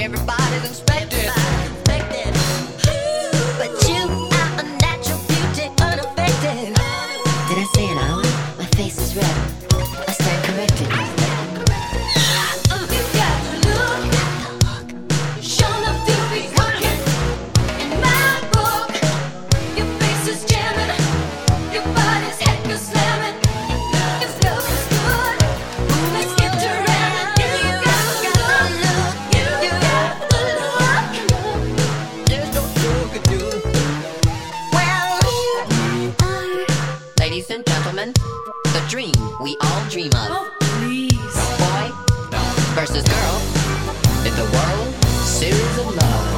Everybody's inspected. But you are a natural beauty, unaffected. Did I say an hour? My face is red. I stand corrected. You got the look. Show enough to be working. In my book, your face is jamming. Your body's heck is slamming. Your flow is good. Let's get to ramming. You got the look. You got the look. There's no sugar do. Well, you are. Ladies and gentlemen, the dream we all dream of. Please. Boy versus girl in the World Series of Love.